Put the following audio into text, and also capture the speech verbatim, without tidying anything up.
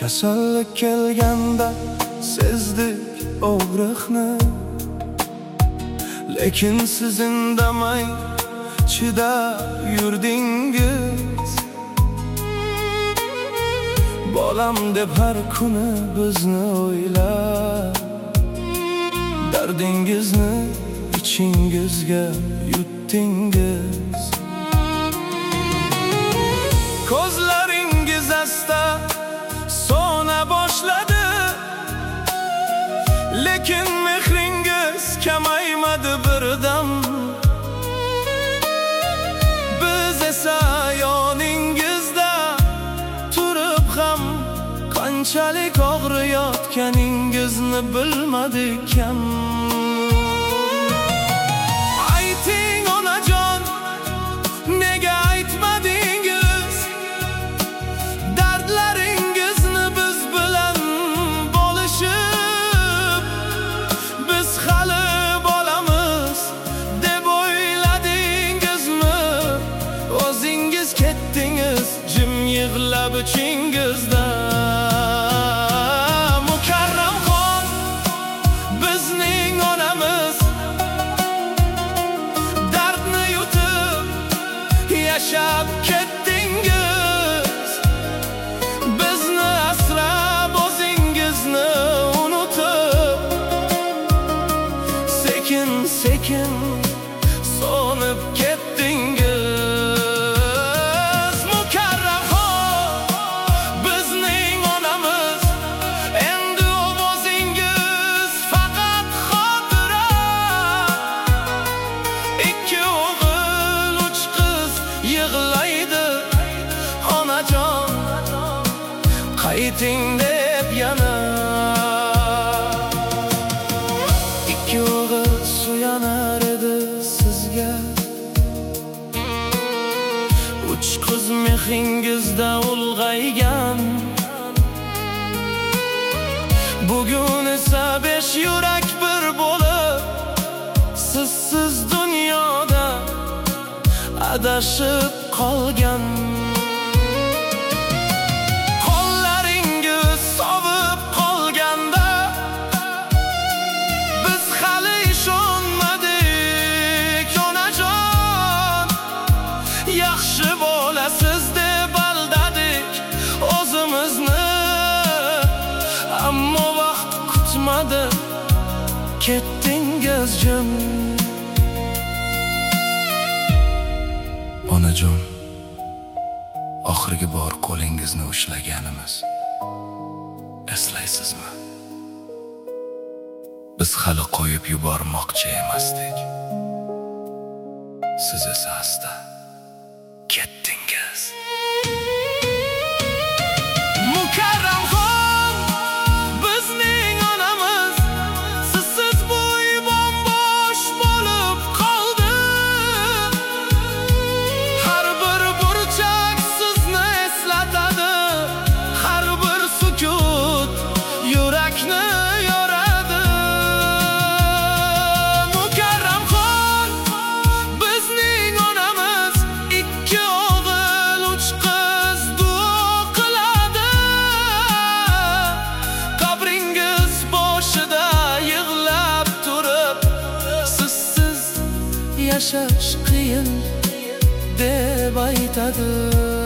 Kasallik kelganda sezdik og'riqni, lekin siz indamay chidab yurdingiz. Bolam deb har kuni bizni o'ylab, dardingizni ichingizga yutdingiz. Ko'zlaringiz asta so'na boshladi, lekin mehringiz kamaymadi birdan. Biz esa yoningizda turib ham qanchalik og'riyotganingizni bilmadik ham. Ayting onajon, nega aytmadingiz? Dardlaringizni biz bilan bo'lishib, biz hali bolamiz deb o'yladingizmi? O'zingiz ketdingiz jim yig'lab ichingizda. Mukarramxon bizning onamiz, dardni yutib yashab ketdingiz. Bizni asrab o'zingizni unutib, sekin sekin so'nib ketdingiz. Mukarramxon bizning onamiz, endi o'zingiz faqat xotira. Ikki o'g'il uch qiz yig'laydi, onajon qayting deb yana. Ikki o'g'il suyanar edi sizga, uch qiz mehringizda ulg'aygan. Bugun esa besh yurak bir bo'lib, sizsiz dunyoda adashib qolgan. Qo'llaringiz sovib qolganda biz hali ishonmadik onajon. Yaxshi bo'lasiz deb aldadik o'zimizni, ammo vaqt kutmadi, ketdingiz jim. Onajon, oxirgi bor qo'lingizni ushlaganimiz eslaysizmi? Biz hali qo'yib yubormoqchi emasdik, siz esa asta ketdingiz. Mukarramxon bizning onamiz, sizsiz bu uy bombosh bo'lib qoldi. Har bir burchak sizni eslatadi, har bir sukut yurakni yoradi. Mukarramxon bizning onamiz, ikki o'g'il uch qiz duo qiladi. Qabringiz boshida yig'lab turib, sizsiz yashash qiyin deb aytadi.